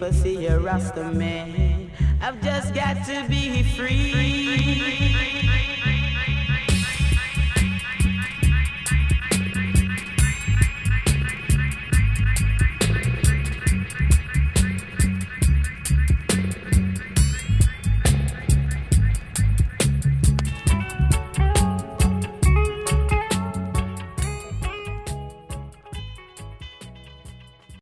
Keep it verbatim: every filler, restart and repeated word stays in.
if I see a Rasta man. I've just got to be free.